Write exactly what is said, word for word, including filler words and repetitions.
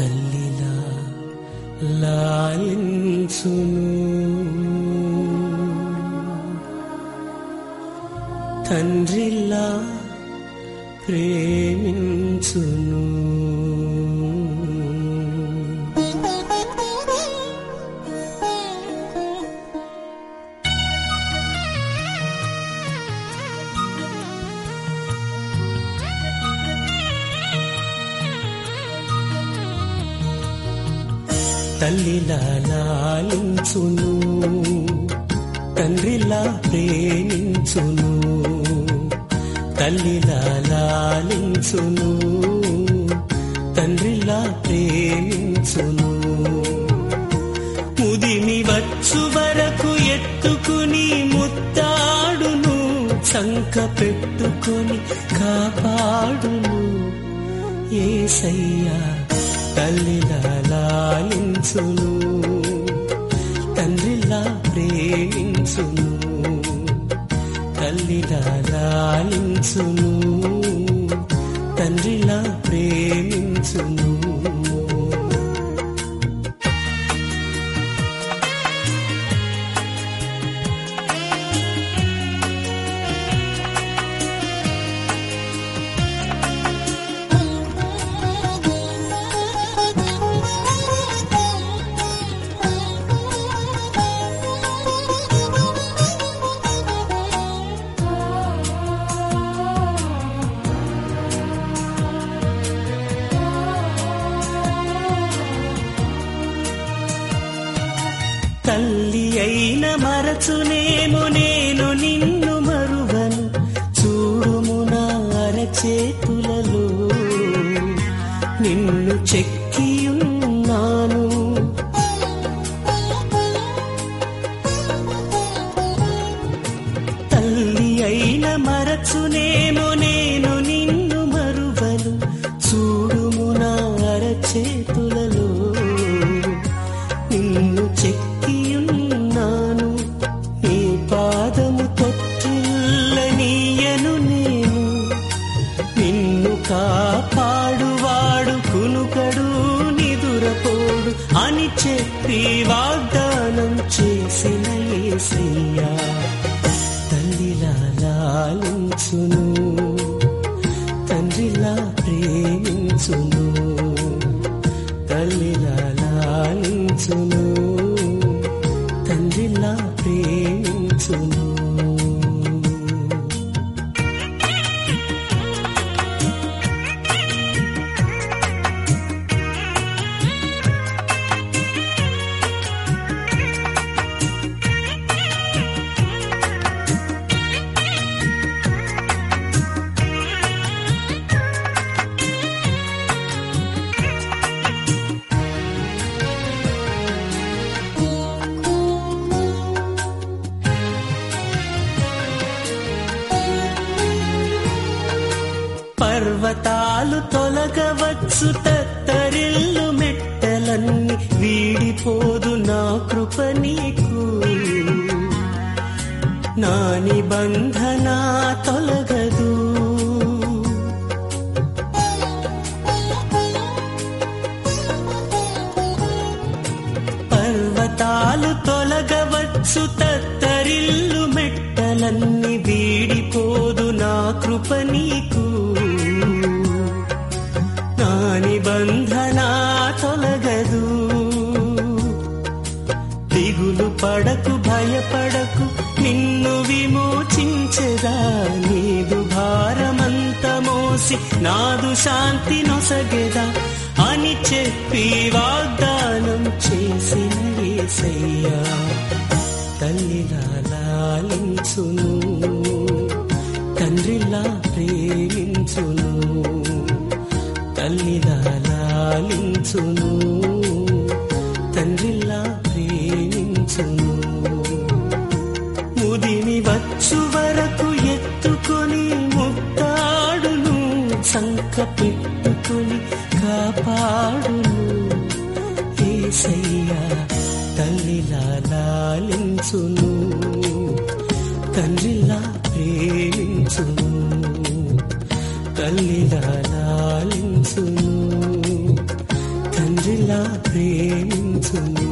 తల్లిలా లాలించును, తండ్రిలా ప్రేమించును. తల్లిలా లాలించును, తండ్రిలా ప్రేమించును. తల్లిలా లాలించును, తండ్రిలా ప్రేమించును. ముదిమి వచ్చు వరకు ఎత్తుకుని ముత్తాడును, సంక పెట్టుకొని కాపాడును. యేసయ్యా తల్లిలా లాలించును, తండ్రిలా ప్రేమించును. తల్లిలా లాలించును, తండ్రిలా ప్రేమించును. తల్లి అయిన మరచునేమో నేను నిన్ను మరువను, చూడుము నా అరచేతులలో నిన్ను చెక్కియున్నాను. తల్లి అయిన మరచునేమో నేను నిన్ను మరువను, చూడుము నా అరచేతులలో నిన్ను చెక్కియున్నాను. నీ పాదము తొట్టిల్లనీయను నేను, నిన్ను కాపాడువాడు కునుకడు నిదురపోడు అని చెప్పి వాగ్దానం చేసిన యేసయ్యా తల్లిలా లాలించును, తండ్రిలా ప్రేమించును. తల్లిలా లాలించును, తండ్రిలా ప్రేమించును. పర్వతాలు తొలగవచ్చు, తత్తరిల్లు మెట్టలన్నీ వీడిపోదు నా కృప నీకు. నా నిబంధన తొలగదు, పర్వతాలు తొలగవచ్చు, తత్తరిల్లు మెట్టలన్నీ వీడిపోదు నా కృప నీకు. నా నిబంధన తొలగదు, దిగులు పడకు భయపడకు నిన్ను విమోచించెదా. నీదు భారమంత మోసి నాదు శాంతి నొసగెదా అని చెప్పి వాగ్దానం చేసిన యేసయ్యా తల్లిలా లాలించును, తండ్రిలా ప్రేమించును. తల్లిలా లాలించును, తండ్రిలా ప్రేమించును. ముదిమి వచ్చు వరకు ఎత్తుకొని ముత్తాడును, సంక పెట్టుకొని కాపాడును. యేసయ్యా తల్లిలా లాలించును, తండ్రిలా ప్రేమించును. తల్లిలా లాలించును, తండ్రి ప్రేమించును